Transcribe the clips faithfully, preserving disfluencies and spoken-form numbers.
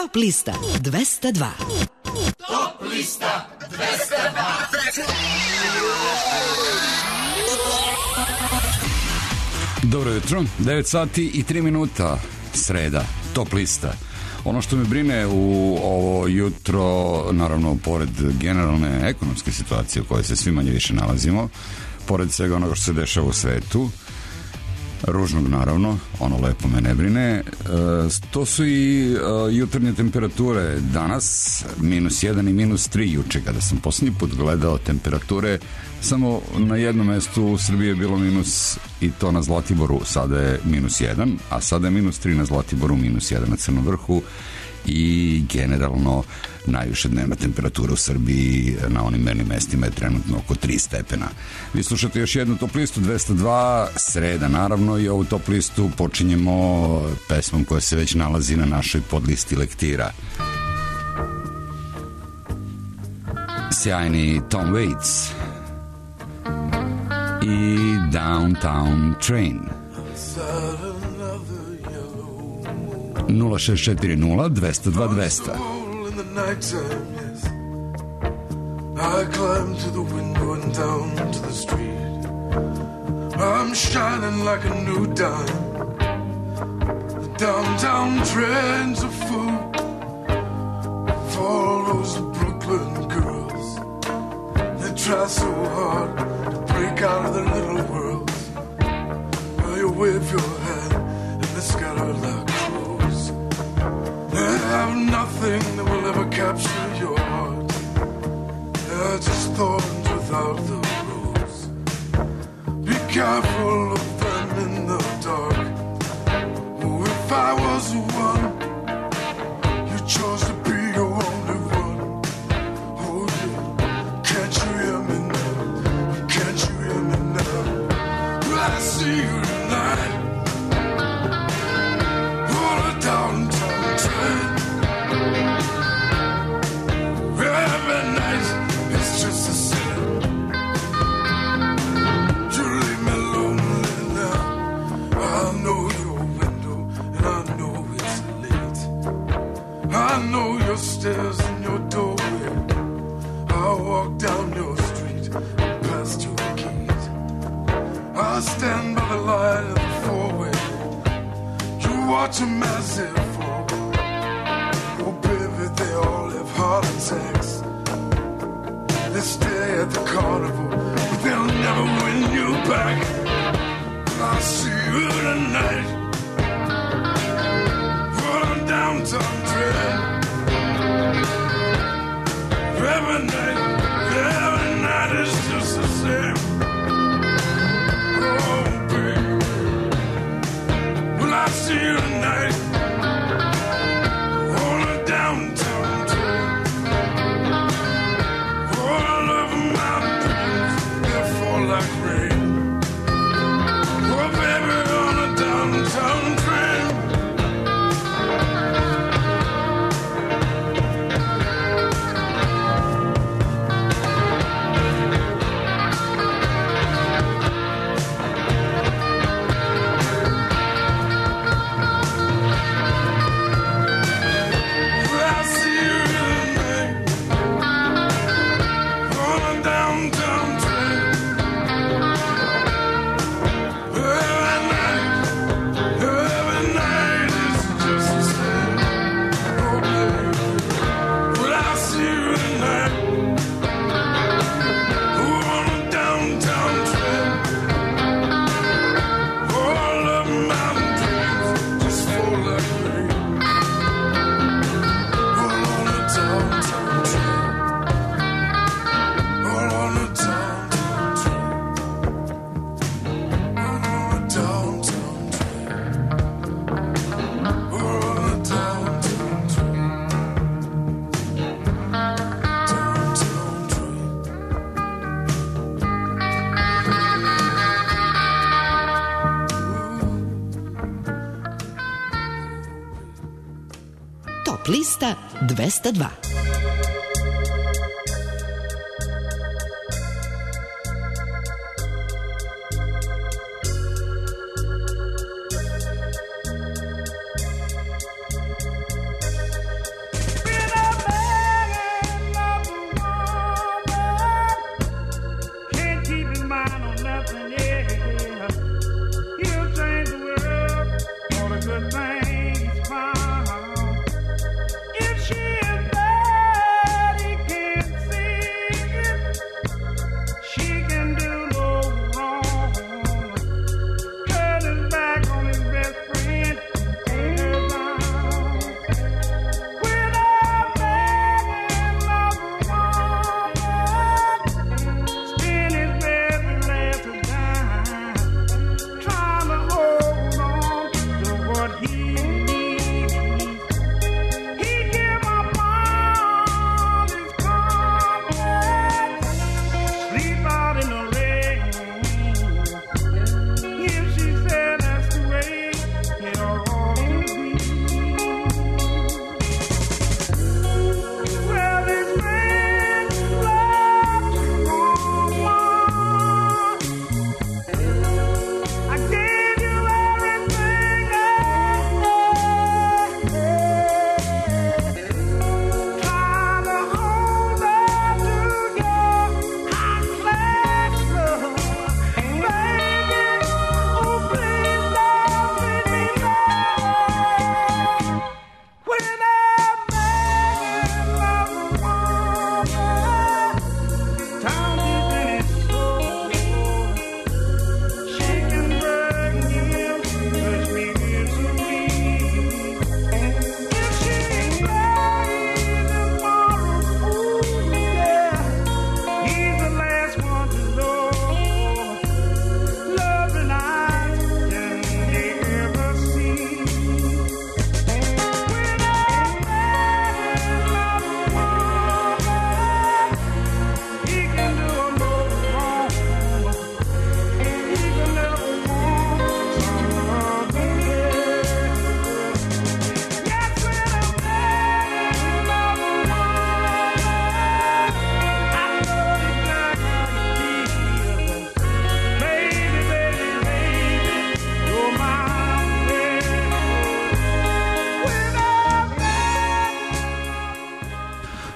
Top lista dvesta dva. Top lista dvesta dva. Dobro jutro, devet sati i tri minuta, sreda, Top lista. Ono što me brine u ovo jutro, naravno, pored generalne ekonomske situacije u kojoj se svi manje više nalazimo, pored svega onoga što se dešava u svetu, ružnog naravno, ono lepo me ne brine, e, to su i e, jutarnje temperature. Danas minus jedan i minus tri, juče kada sam posljednji put gledao temperature, samo na jednom mestu u Srbiji je bilo minus, i to na Zlatiboru, sada je minus jedan, a sada je minus tri na Zlatiboru, minus jedan na Crnom vrhu, i generalno najviše dnevna temperatura u Srbiji na onim mernim mestima je trenutno oko tri stepena. Vi slušate još jednu Top listu dvesta dva, sreda naravno, i ovu Top listu počinjemo pesmom koja se već nalazi na našoj podlisti lektira. Sjajni Tom Waits i Downtown Train. nula šest četiri nula dvesta dva dvesta. I climb to the window and down to the street. I'm shining like a new dime. The downtown trains are full of all those Brooklyn girls. They try so hard to break out of their little worlds. Well, you wave your hand and they scatter like crows. They have nothing that will ever capture your heart. They're just thorns without the rose. Be careful of them in the dark. Oh, if I was the one you chose to be your only one. Oh, yeah. Can't you hear me now? Can't you hear me now? I see you tonight on a downtown train. Every night it's just the same. You leave me lonely now. I know your window and I know it's late. I know your stairs and your doorway. I walk down your street and past your gate. I stand by the light of the four-way. You watch a massive fall. Oh baby, they all have heart attacks. They stay at the carnival, but they'll never win you back. I'll see you tonight on a downtown train. Every night, every night is just the same. Oh baby, well I'll see you tonight on a downtown train. All of my dreams, they fall like rain. Oh baby, on a downtown train. I'll see you tonight on a downtown train. Every night, every night is just the same. Oh baby, well I'll see you tonight on a downtown train. All of my dreams just fall like rain. All on a downtown train. All on a downtown train. All on a downtown train. All on a downtown train. Downtown train. Top lista dvesta dva.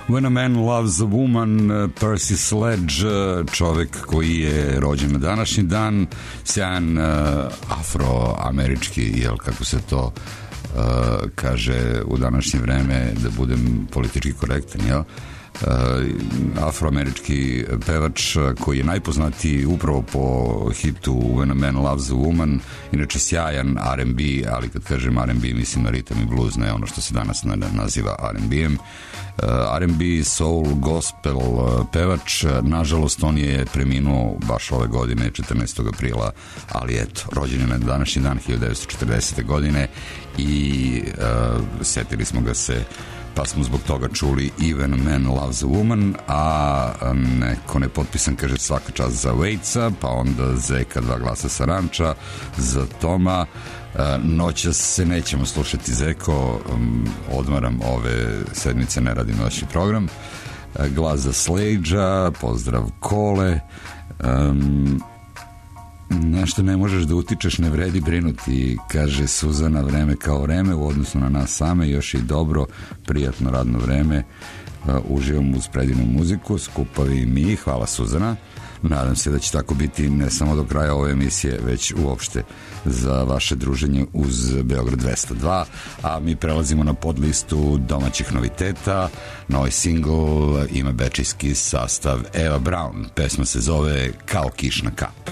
When a Man Loves a Woman, Percy Sledge, čovek koji je rođen na današnji dan, sjajan uh, afroamerički, jel, kako se to uh, kaže u današnje vreme, da budem politički korektan, jel? Uh, afroamerički pevač koji je najpoznatiji upravo po hitu When a Man Loves a Woman, inače sjajan R and B, ali kad kažem R and B mislim na ritam i blues, ne ono što se danas naziva R and B-em. Uh, R and B, soul, gospel uh, pevač, nažalost on je preminuo baš ove godine četrnaestog aprila, ali eto, rođen je na današnji dan hiljadu devetsto četrdesete godine i uh, setili smo ga se, pa smo zbog toga čuli Even a Man Loves a Woman, a neko nepotpisan kaže svaka čast za Waitsa, pa onda Zeka dva glasa sa Ranča, za Toma. Noćas se nećemo slušati Zeko, odmaram ove sedmice, ne radim noćni program. Glas za Slejđa, pozdrav Kole. Um, Nešto ne možeš da utičeš, ne vredi brinuti, kaže Suzana, vreme kao vreme u odnosu na nas same, još i dobro, prijatno radno vreme, uh, uživam uz predivnu muziku, skupavi mi, hvala Suzana, nadam se da će tako biti ne samo do kraja ove emisije, već uopšte za vaše druženje uz Beograd dvesta dva, a mi prelazimo na podlistu domaćih noviteta. Novi singl ima bečijski sastav Eva Brown, pesma se zove Kao kišna kap.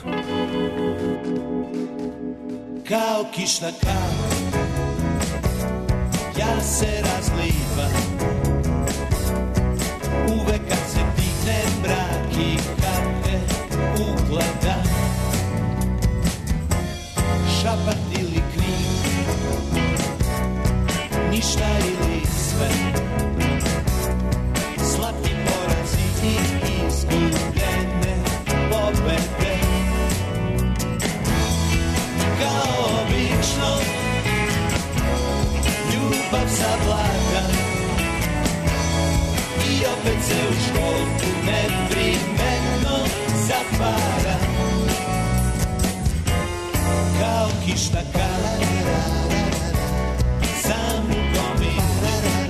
Kao kišna kap, ja se razlivam, uvek kad se digne mrak i kape ugledam, šapat ili krik, ništa ili sve, slatki porazi i izgubljene pobede. Kao obično, ljubav savlada i opet se u školku neprimetno zatvara. Kao kišna kara, sam u gominu,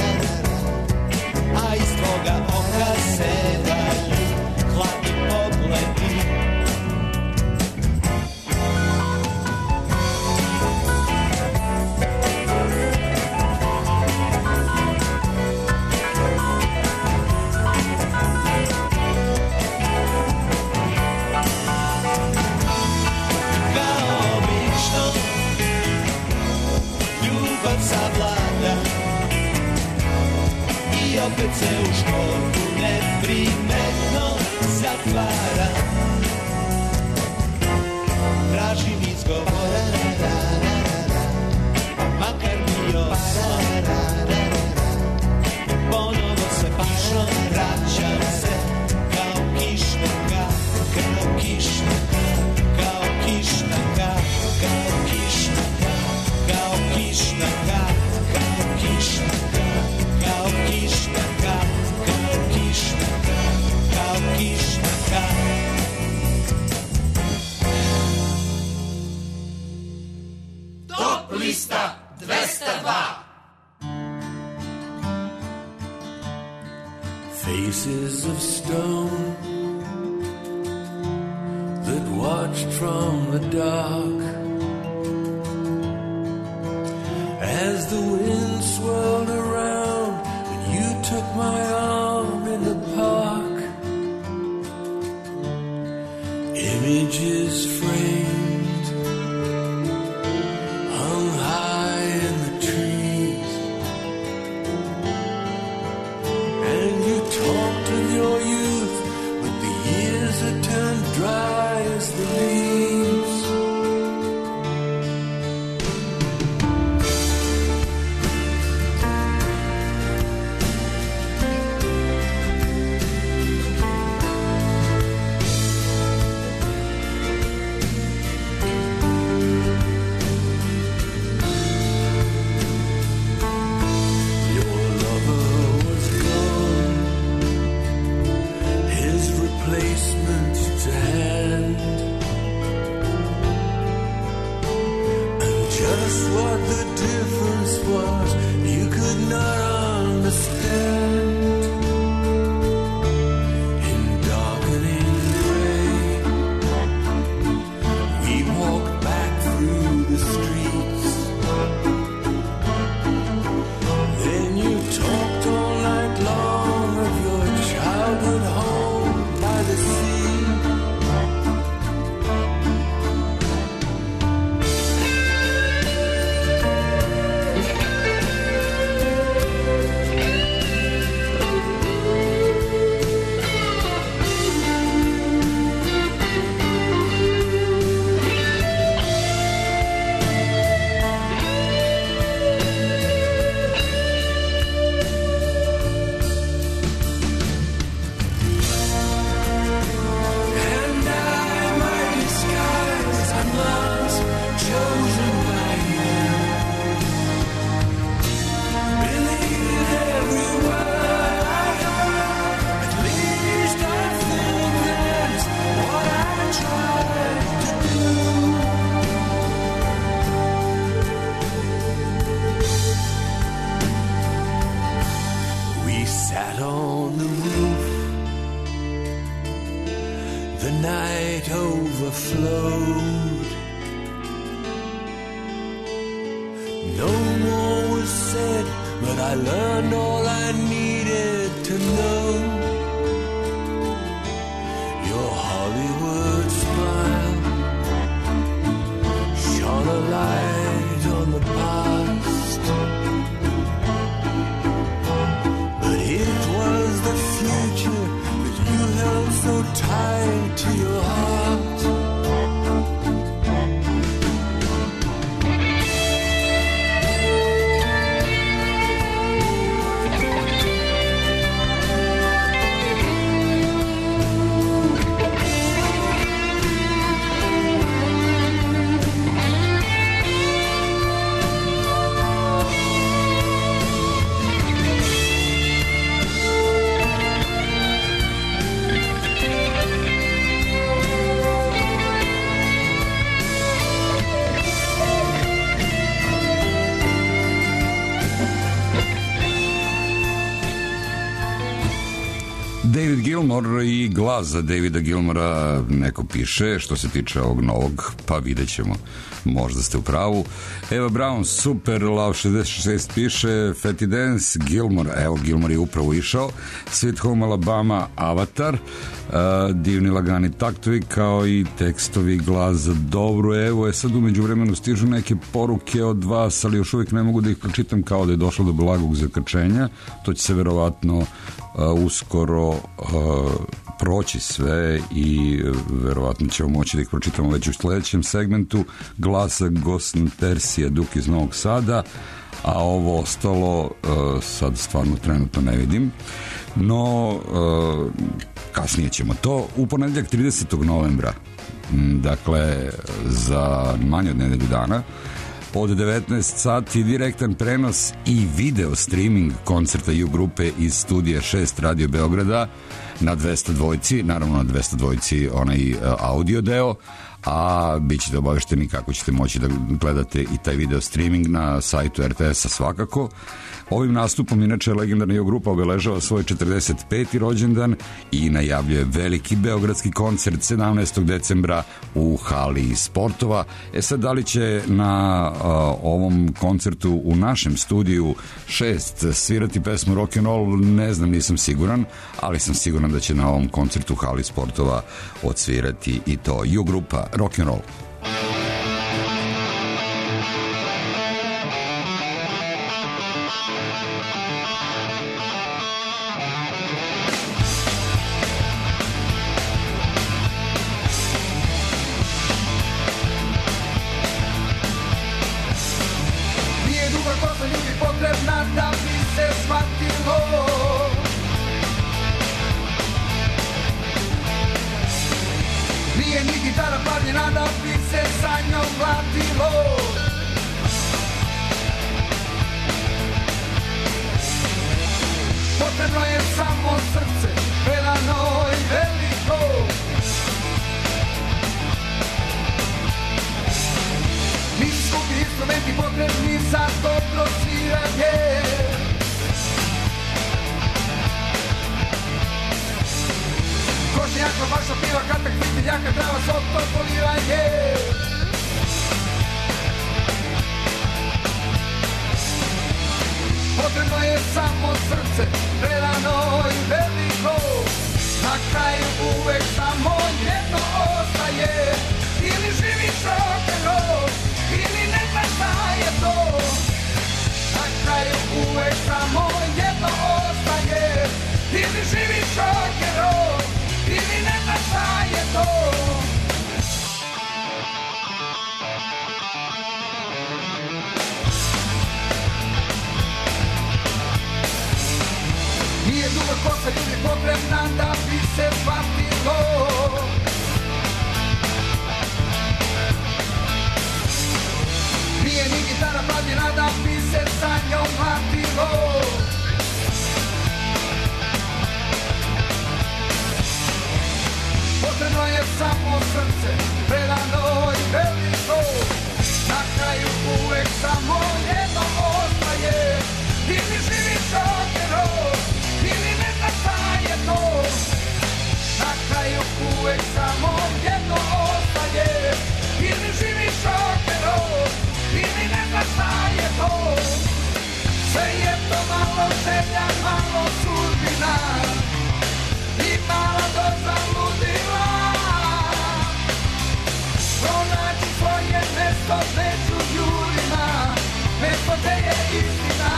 a iz tvoga oka se valju hladni pogledi. Savlada i opet se u školku neprimetno zatvara. Tražim izgovore, makar bio son, ponovo se pišom vraćam se kao kišna kap, kao kišna kap, kao kišna kap, kao kišna kap, kao kišna kap, kao kišna kap, kao kišna kap, kao kišna kap, kao kišna kap. Top lista dvesta dva. Faces of stone that watched from the dark as the wind swirled around and you took my arm in the park. Images framed, hung high in the trees, and you talked of your youth, but the years had turned dry as the leaves. Replacement to hand. sat on the roof. The night overflowed. No more was said, but I learned all I needed to know. Your Hollywood smile shone a light on the past, but it was the future that you held so tight to your heart. David Gilmour i glas za Davida Gilmoura neko piše, što se tiče ovog novog, pa vidjet ćemo, možda ste u pravu. Eva Brown, Super Love šezdeset šest piše, Fatty Dance, Gilmour, evo Gilmour je upravo išao, Sweet Home Alabama, Avatar, uh, divni lagani taktovi kao i tekstovi, glas za Dobru. Evo je sad umeđu vremenu stižu neke poruke od vas, ali još uvijek ne mogu da ih pročitam, kao da je došlo do blagog zakačenja. To će se verovatno Uh, uskoro uh, proći sve i uh, verovatno ćemo moći da ih pročitamo već u sljedećem segmentu. Glasa Gosn Persija Duk iz Novog Sada, a ovo ostalo uh, sad stvarno trenutno ne vidim, no uh, kasnije ćemo to. U ponedjeljak tridesetog novembra, dakle za manje od nedelju dana, od devetnaest sati direktan prenos i video streaming koncerta U grupe iz studija šest Radio Beograda na dvesta dvojci, naravno na dvesta dvojci onaj audio deo, a bit ćete obavešteni kako ćete moći da gledate i taj video streaming na sajtu R T S-a svakako. Ovim nastupom inače legendarna U grupa obeležava svoj četrdeset peti rođendan i najavljuje veliki beogradski koncert sedamnaestog decembra u hali sportova. E sad, da li će na a, ovom koncertu u našem studiju šest svirati pesmu Rock'n'Roll, ne znam, nisam siguran, ali sam siguran da će na ovom koncertu u hali sportova odsvirati i to U grupa Rock'n'Roll. Ili živiš rock'n'roll, ili to. Sve je to malo želja, malo sudbina i mala doza ludila. Pronaći svoje mesto među ljudima, mesto gde je istina.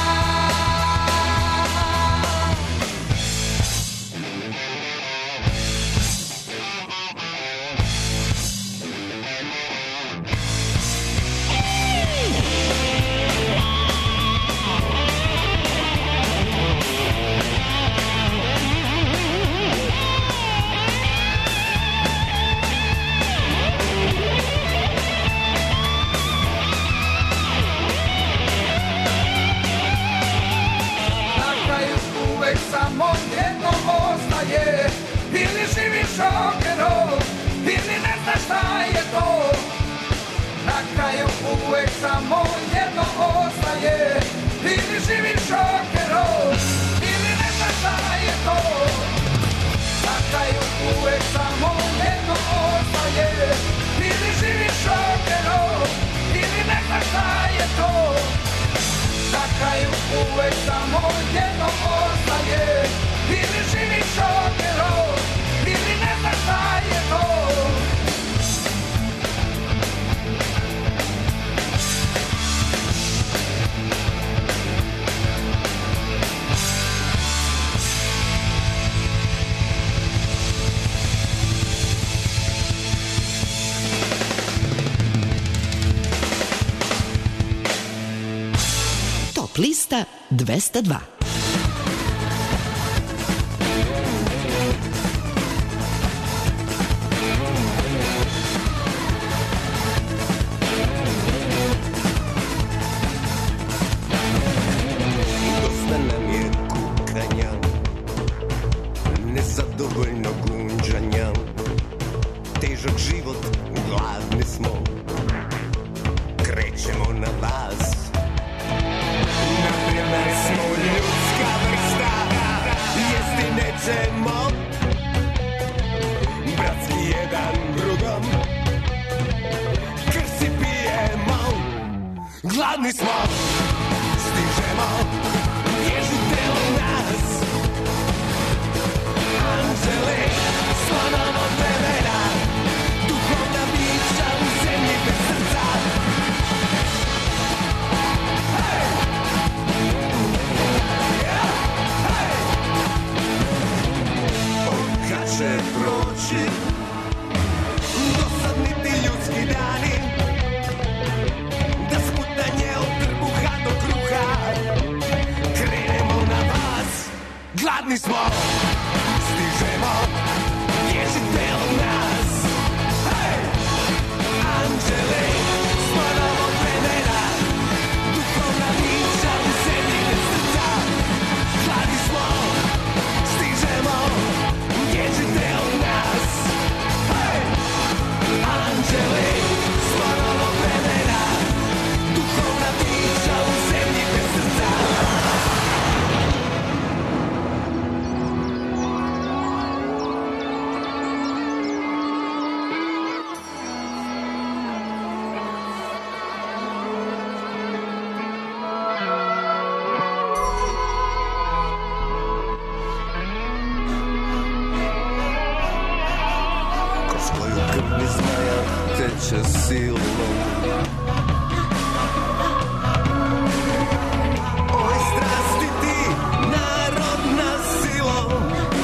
Samo jedno ostaje, ili živiš rock'n'roll, ili ne znaš šta je to. Na kraju uvek samo jedno ostaje, ili živiš rock'n'roll, ili ne znaš šta je to. Na kraju uvek samo jedno ostaje, ili živiš rock'n'roll, ili ne znaš šta je to. Na kraju uvek samo jedno ostaje, ili živiš rock'n'roll, ili ne znaš šta je to. Top lista dvesta dva. Dosta nam je kukanja, nezadovoljno gunđanja, težak život, gladni smo, krećemo na vas. Naprimjer smo ljudska vrsta, jesti nećemo, bratski jedan drugom, krv si pijemo, gladni smo, stižemo, bježite od nas. Anđeli smo novog vremena, duhovna bića u zemlji bez srca. Kad će proći dosadni ti ljudski dani, da smutanje od trbuha do kruha, krenemo na vas, gladni smo, stižemo, bježite od nas. Hej! Anđeli smo novog vremena, duhovna bića u zemlji bez srca, gladni smo, stižemo, bježite od nas. Hej! Anđeli smo novog vremena, duhovna bića u zemlji bez srca. Kroz koju krvni zmaja teče silom, oj strasti ti, narodna silom,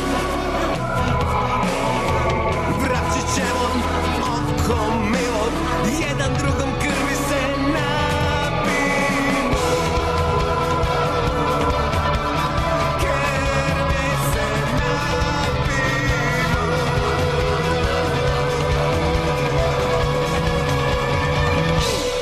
vraćit ćemo oko milog, jedan drugom krvi se napimo, krvi se napimo.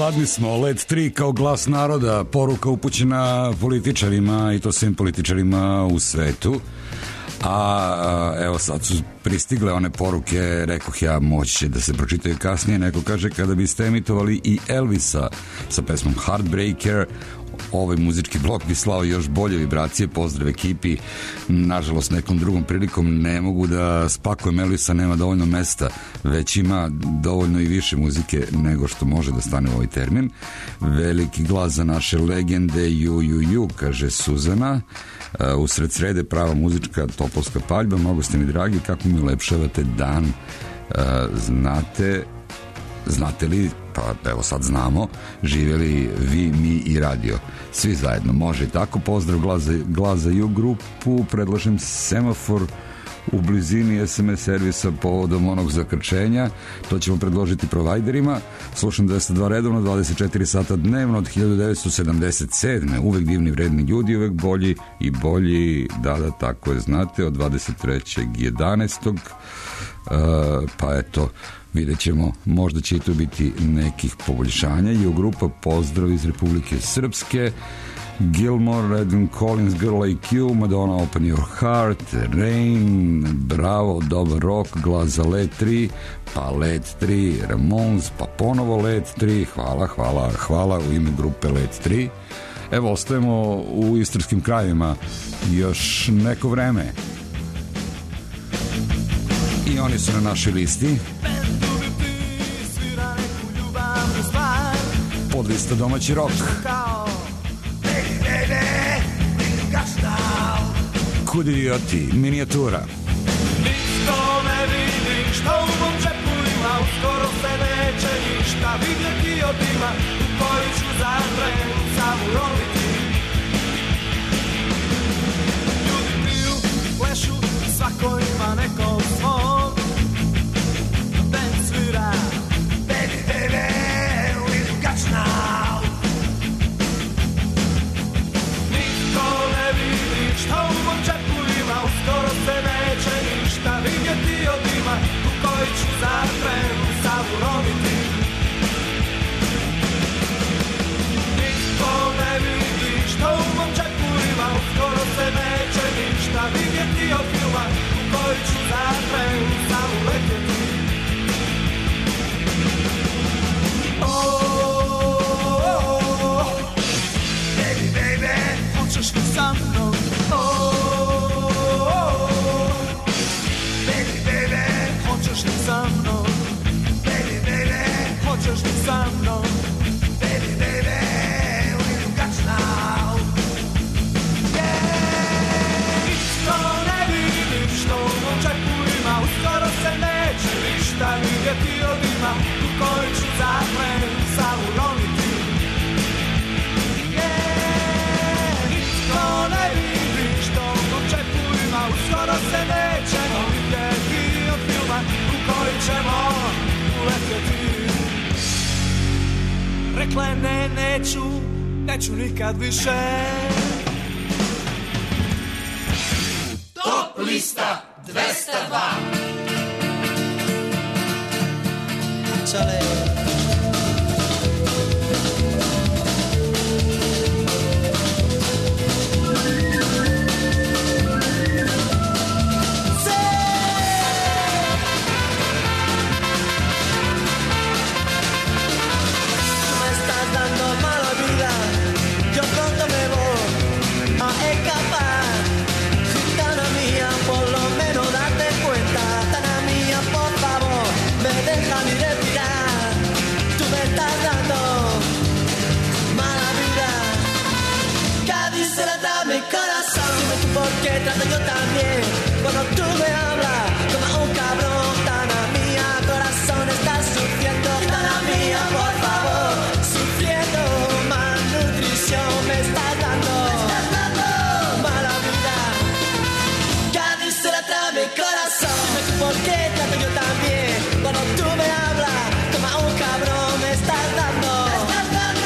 Gladni smo, Led tri kao glas naroda, poruka upućena političarima i to svim političarima u svetu. A evo sad su pristigle one poruke, rekoh ja, moći će da se pročitaju kasnije. Neko kaže, kada biste emitovali i Elvisa sa pesmom Heartbreaker, ovaj muzički blok bi slao još bolje vibracije. Pozdrav ekipi. Nažalost, nekom drugom prilikom ne mogu da spakujem Elvisa, nema dovoljno mesta, već ima dovoljno i više muzike nego što može da stane u ovaj termin. Veliki glas za naše legende, ju, ju, ju, kaže Suzana. Uh, usred srede prava muzička topolska paljba, mnogo ste mi dragi, kako mi ulepšavate dan. Uh, znate znate li, pa evo sad znamo, živjeli vi, mi i radio, svi zajedno, može i tako. Pozdrav, glas za, glas za ju grupu, predlažem semafor u blizini es em es servisa povodom onog zakrčenja, to ćemo predložiti provajderima. Slušam dvesta dva redovno, dvadeset četiri sata dnevno od hiljadu devetsto sedamdeset sedme. Uvek divni, vredni ljudi, uvek bolji i bolji, da, da, tako je, znate, od dvadeset trećeg jedanaestog Uh, pa eto, vidjet ćemo, možda će i tu biti nekih poboljšanja. I u grupa pozdrav iz Republike Srpske, Gilmore, Edwin Collins, Girl Like You, Madonna, Open Your Heart, Rain, bravo, dobar rock, glas za Led tri, pa Led tri, Ramones, pa ponovo Led tri, hvala, hvala, hvala u ime grupe Led tri. Evo, ostajemo u istarskim krajevima još neko vreme. I oni su na našoj listi. Podlista domaći rock. Kud idioti, minijatura. Ništa ne vidim, šta u mom džepu ima, uskoro se neće ništa vidjeti od ima, u koju ću za tren zavuroviti. Ljudi piju, plešu, svako ima nekog svog. Band svira, baby, baby, we've got you now. Niko ne vidi šta u mom džepu ima, uskoro se neće ništa vidjeti od ima, u koji ću za tren zavuroviti. Niko ne vidi šta u mom džepu ima, uskoro se neće ništa vidjeti od filma, u koji ću za tren zavuletjeti. Oh, oh, oh, baby, baby, hoćeš li sa mnom? Oh, oh, oh, baby, baby, hoćeš li sa mnom? Baby, baby, hoćeš li sa mnom? Baby, baby, we've got you now. Yeah, isto ne vidim što u mom džepu ima, uskoro se neće ništa vidjeti od ima, u koji ću za tren zavuroviti. Yeah, isto ne vidim što u mom džepu ima, uskoro se neće vidjeti od filma, u koji ćemo uletjeti. Rekla je ne, neću, neću nikad više. Top lista dvesta dva. Čale. Porque trato yo también cuando tú me hablas como un cabrón. Tana mía, corazón está sufriendo. Tana mía, por favor, sufriendo. Malnutrición me estás dando, me estás dando mala vida. Cádiz se la trae mi corazón. Dime tú por qué trato yo también cuando tú me hablas como un cabrón. Me estás dando, me estás dando.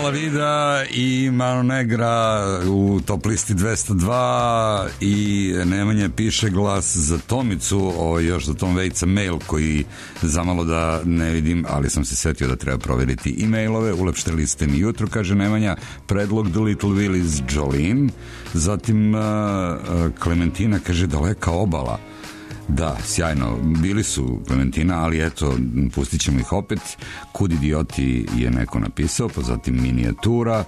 La Vida i Mano Negra u top listi dvesta dva i Nemanja piše glas za Tomicu, o, još za Tom Vejca mail koji zamalo da ne vidim, ali sam se setio da treba proveriti e-mailove. Ulepštili ste mi jutro, kaže Nemanja, predlog The Little Willis Jolene, zatim uh, Klementina kaže Daleka obala. Da, sjajno, bili su Klementina, ali eto, pustit ćemo ih opet. Kud idioti je neko napisao, pa zatim minijatura,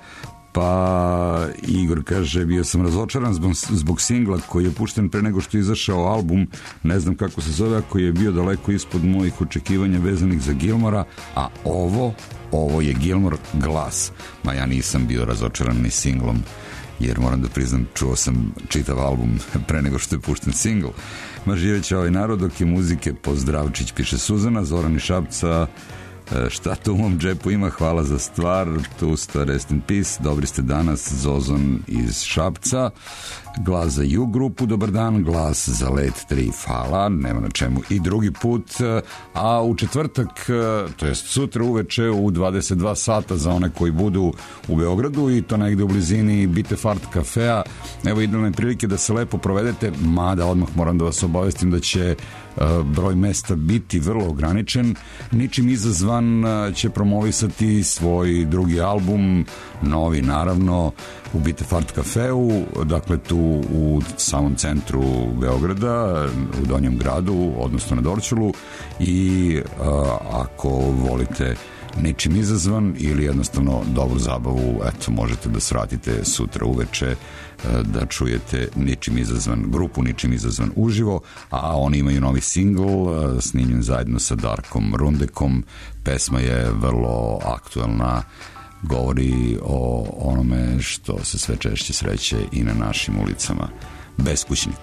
pa Igor kaže, bio sam razočaran zbog, zbog singla koji je pušten pre nego što je izašao album, ne znam kako se zove, koji je bio daleko ispod mojih očekivanja vezanih za Gilmora, a ovo, ovo je Gilmore glas. Ma ja nisam bio razočaran ni singlom, jer moram da priznam, čuo sam čitav album pre nego što je pušten singl. Ma živeće ovaj narod dok je muzike, pozdravčić, piše Suzana. Zoran iz Šapca, šta to u mom džepu ima, hvala za stvar, tu sta, rest in peace, dobri ste danas. Zozan iz Šapca, glas za U grupu, dobar dan, glas za Let tri, hvala, nema na čemu i drugi put. A u četvrtak, to jest sutra uveče u dvadeset dva sata za one koji budu u Beogradu i to negde u blizini Bitefart kafea, evo idealne prilike da se lepo provedete, mada odmah moram da vas obavestim da će broj mesta biti vrlo ograničen. Ničim izazvan će promovisati svoj drugi album, novi naravno, u Bitefart kafeu, dakle tu u samom centru Beograda, u Donjem gradu, odnosno na Dorćolu, i a, ako volite ničim izazvan ili jednostavno dobru zabavu, eto, možete da svratite sutra uveče da čujete ničim izazvan, grupu Ničim izazvan uživo, a oni imaju novi singl snimljen zajedno sa Darkom Rundekom. Pesma je vrlo aktuelna, govori o onome što se sve češće sreće i na našim ulicama. Beskućnik.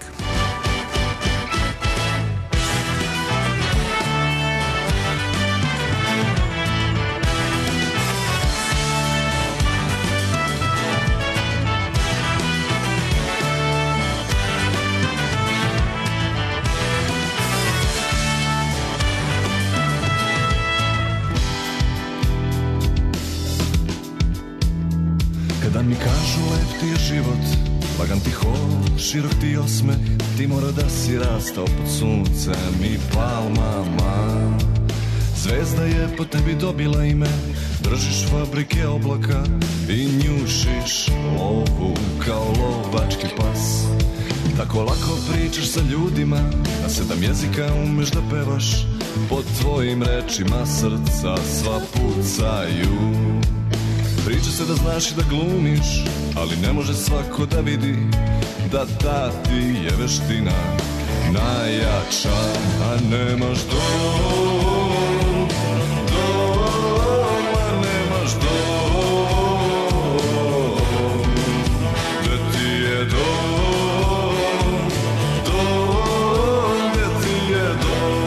Mi kažu lep ti je život, lagan ti hod, širok ti osmeh, ti mora da si rastao pod suncem i palmama. Zvezda je po tebi dobila ime, držiš fabrike oblaka i njušiš lovu kao lovački pas. Tako lako pričaš sa ljudima, na sedam jezika umeš da pevaš, pod tvojim rečima srca sva pucaju. Priča se da znaš i da glumiš, ali ne može svako da vidi da ta ti je veština najjača. A nemaš dom, dom, a nemaš dom, gde ti je dom, dom, gde ti je dom.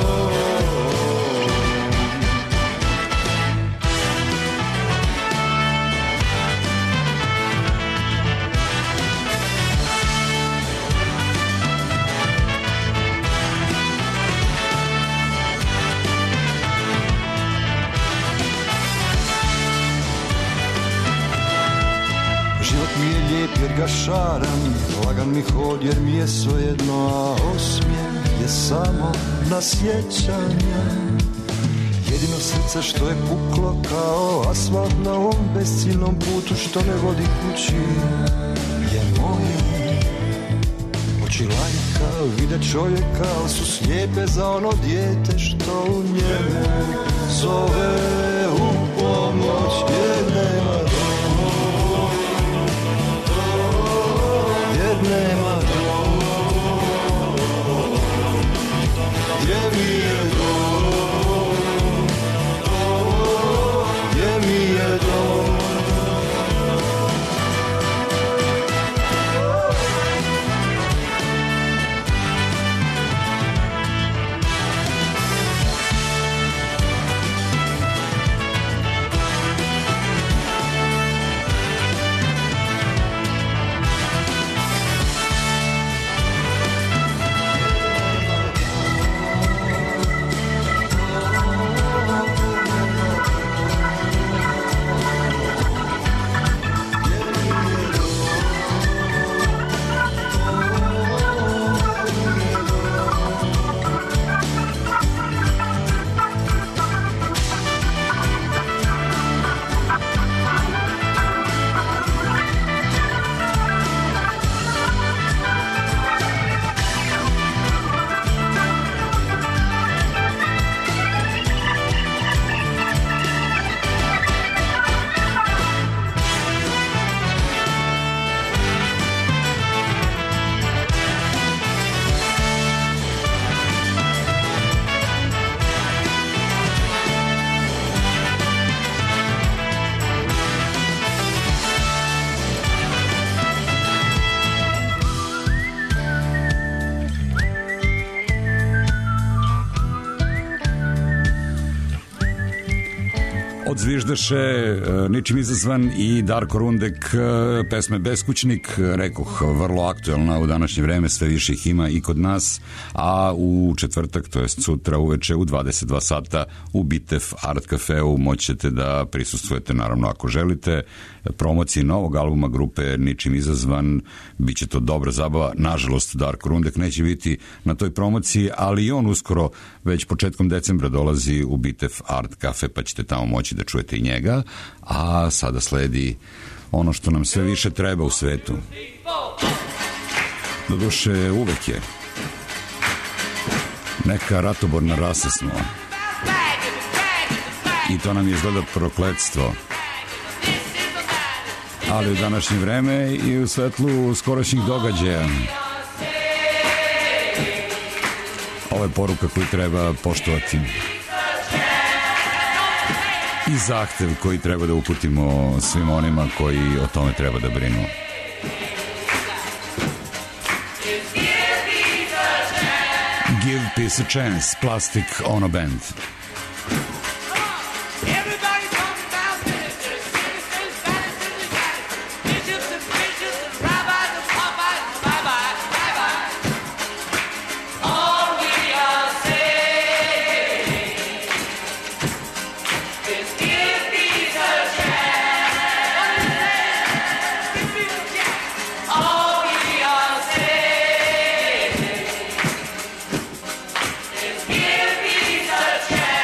Jer ga šaram, lagan mi hod jer mi je svejedno, a osmijeh je samo na sjećanja. Jedino srce što je puklo kao asfalt na ovom besciljnom putu što ne vodi kući je moje. Oči lajka vide čovjeka, ali su slijepe za ono dijete što u njemu zove u pomoć, jer nema doma. Nema dom, gdje mi je dom, gdje mi je dom. Odzviždaše ničim izazvan i Darko Rundek pesme Beskućnik, rekoh vrlo aktuelna u današnje vreme, sve više ih ima i kod nas, a u četvrtak, to jest sutra uveče u dvadeset dva sata u Bitef Art Cafeu moćete da prisustvujete, naravno ako želite, promociji novog albuma grupe Ničim izazvan. Biće to dobra zabava. Nažalost, Darko Rundek neće biti na toj promociji, ali i on uskoro, već početkom decembra, dolazi u Bitef Art Cafe, pa ćete tamo moći da čujete i njega. A sada sledi ono što nam sve više treba u svetu. Doduše, uvek je. Neka ratoborna rasa smo. I to nam je izgleda prokletstvo. Ali u današnje vreme i u svetlu skorašnjih događaja. Ovo je poruka koju treba poštovati. I zahtev koji treba da uputimo svim onima koji o tome treba da brinu. Give Peace a Chance, Plastic Ono Band. Give me the chance.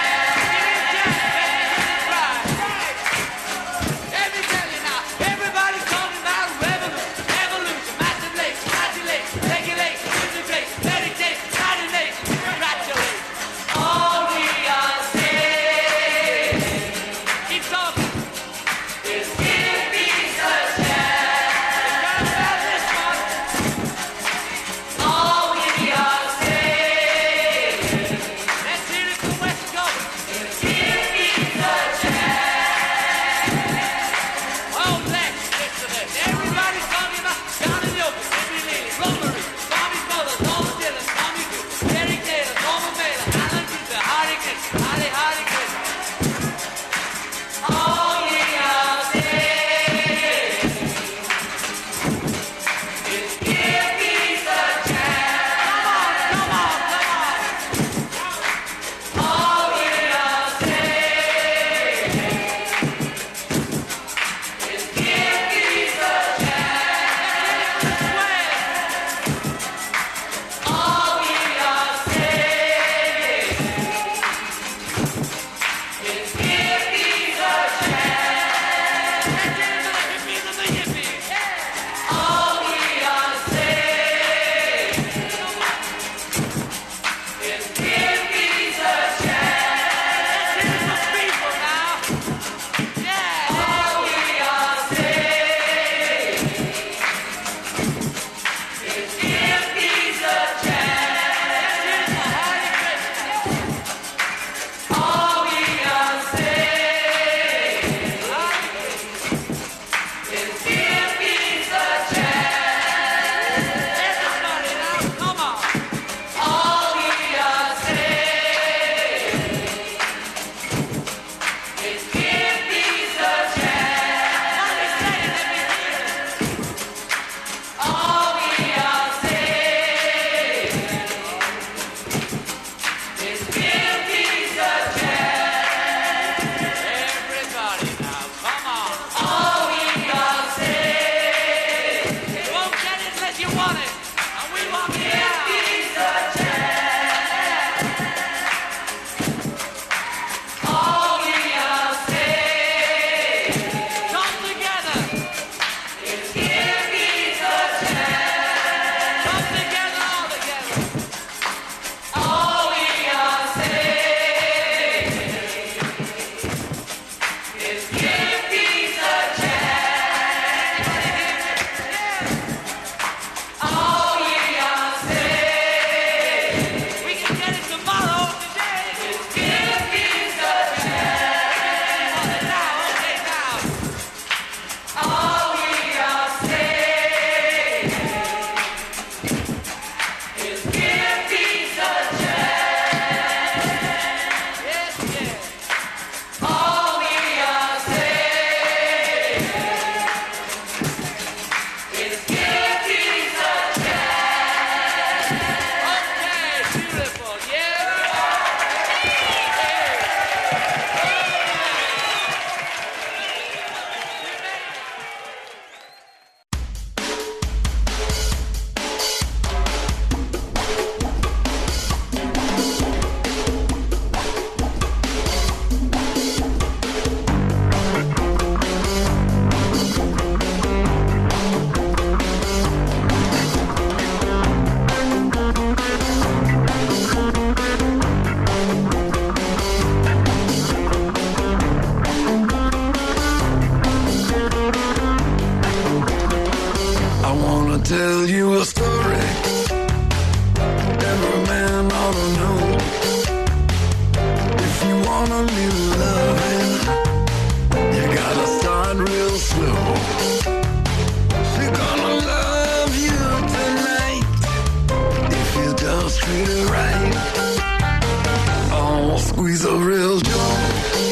squeeze a real joint.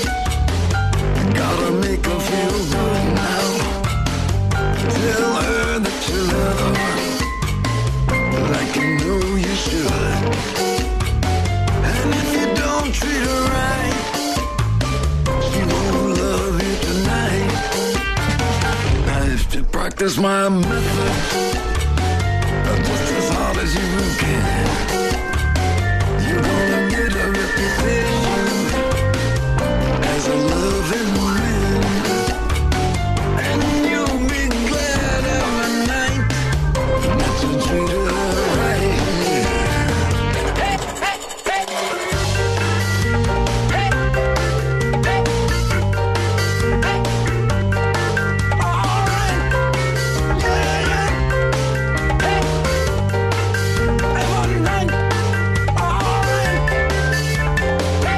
Gotta make her feel good now. Tell her that you love her like you know you should. And if you don't treat her right, she won't love you tonight. Now if you practice my method just as hard as you can, you're gonna get a reputation as a loving man. And you'll be glad every night that you treated her right. Hey, hey, hey. Hey, hey, hey. All right. Yeah, yeah. Hey. Every night. All right. Hey.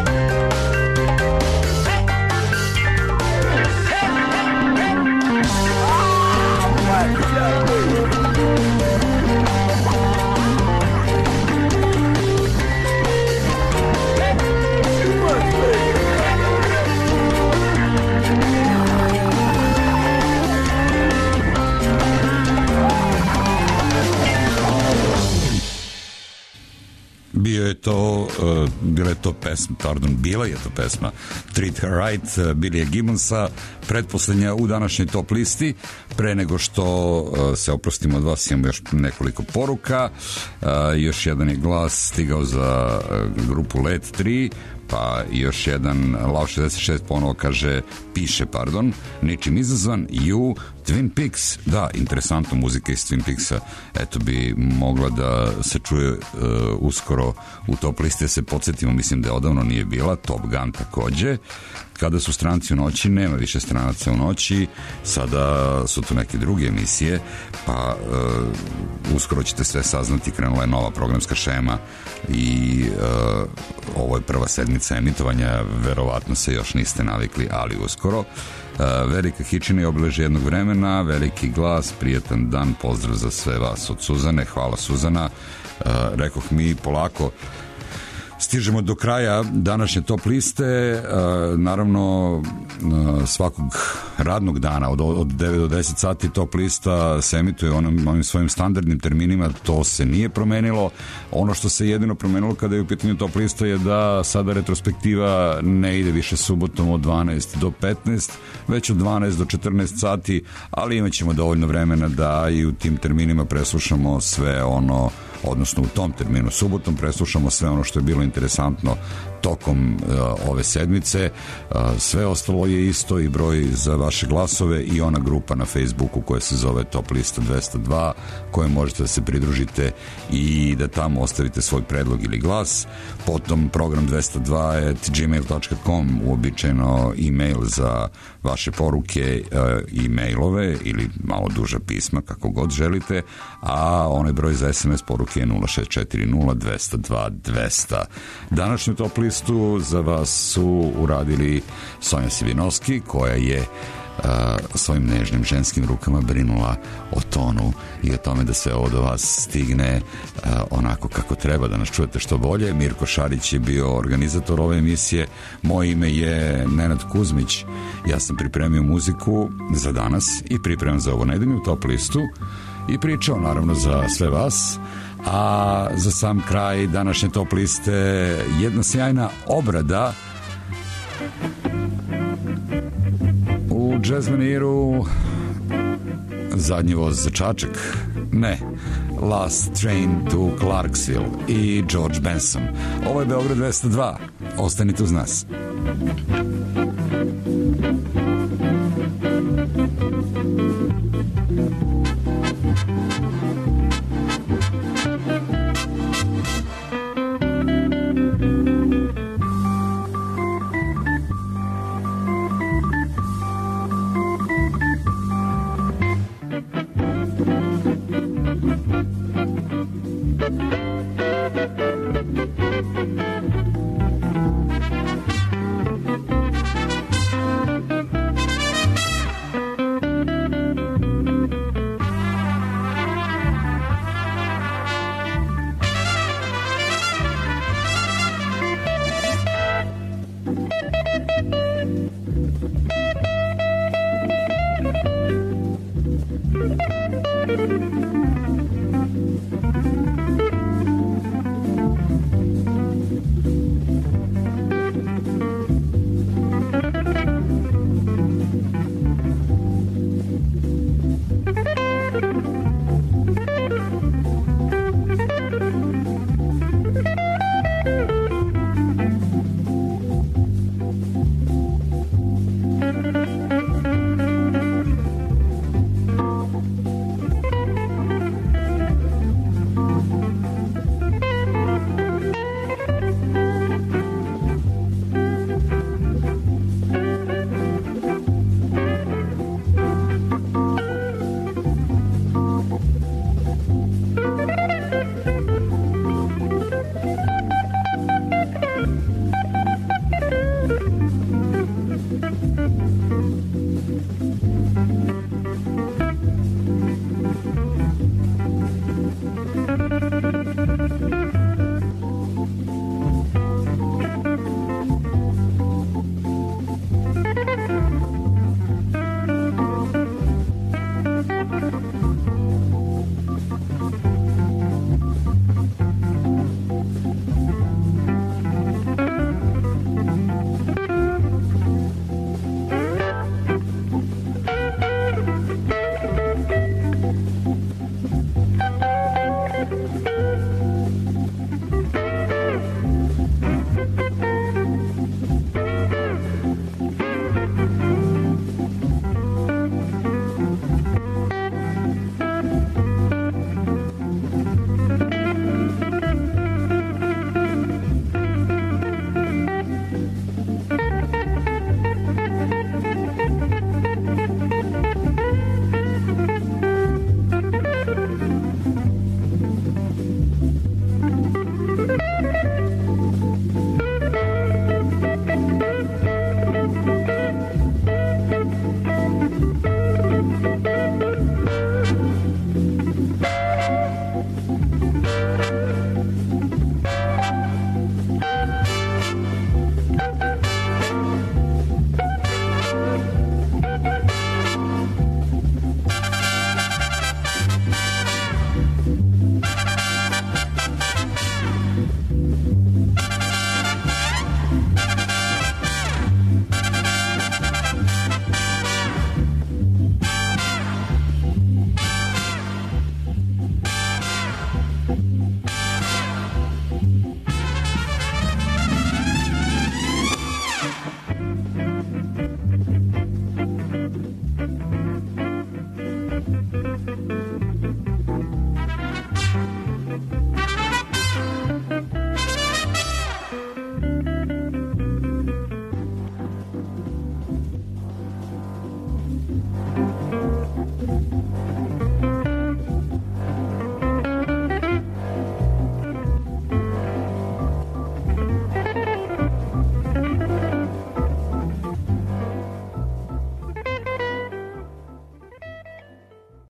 Bio je to, uh, bila je to pesma, pardon, bila je to pesma Treat Her Right, uh, Billyja Gibbonsa, pretposlednja u današnjoj top listi. Pre nego što uh, se oprostimo od vas, imamo još nekoliko poruka. Uh, još jedan je glas stigao za uh, grupu Led tri, pa još jedan Lav šezdeset šest ponovo kaže, piše, pardon, ničim izazvan, You, Twin Peaks, da, interesantna muzika iz Twin Peaksa, eto bi mogla da se čuje uh, uskoro u top listi, se podsjetimo, mislim da je odavno nije bila, Top Gun takođe, Kada su stranci u noći, nema više stranaca u noći, sada su tu neke druge emisije, pa uh, uskoro ćete sve saznati, krenula je nova programska šema i uh, ovo je prva sedmica emitovanja, verovatno se još niste navikli, ali uskoro. Uh, velika hičina je obeležje jednog vremena, veliki glas, prijatan dan, pozdrav za sve vas od Suzane, hvala Suzana. Uh, rekoh mi polako stižemo do kraja današnje top liste, naravno svakog radnog dana od devet do deset sati top lista se emituje onim, onim svojim standardnim terminima, to se nije promenilo. Ono što se jedino promenilo kada je u pitanju top lista je da sada retrospektiva ne ide više subotom od dvanaest do petnaest, već od dvanaest do četrnaest sati, ali imat ćemo dovoljno vremena da i u tim terminima preslušamo sve ono, odnosno u tom terminu subotom preslušamo sve ono što je bilo interesantno tokom uh, ove sedmice. Uh, sve ostalo je isto, i broj za vaše glasove i ona grupa na Facebooku koja se zove Top Lista dvesta dva, koje možete da se pridružite i da tamo ostavite svoj predlog ili glas. Potom program dvesta dva at gmail dot com, uobičajeno e-mail za vaše poruke uh, i mailove ili malo duža pisma, kako god želite, a onaj broj za es em es poruke je nula šest četiri nula dvesta dva dvesta. Današnju top listu za vas su uradili Sonja Sivinovski, koja je uh, svojim nežnim ženskim rukama brinula o tonu i o tome da se ovo do vas stigne uh, onako kako treba, da nas čujete što bolje. Mirko Šarić je bio organizator ove emisije, moje ime je Nenad Kuzmić, ja sam pripremio muziku za danas i pripremam za ovo nedeljnu top listu i pričao naravno za sve vas. A za sam kraj današnje top liste jedna sjajna obrada u jazz maniru, zadnji voz za Čačak, ne, Last Train to Clarksville i George Benson. Ovo je Beograd dvesta dva, ostanite uz nas. Thank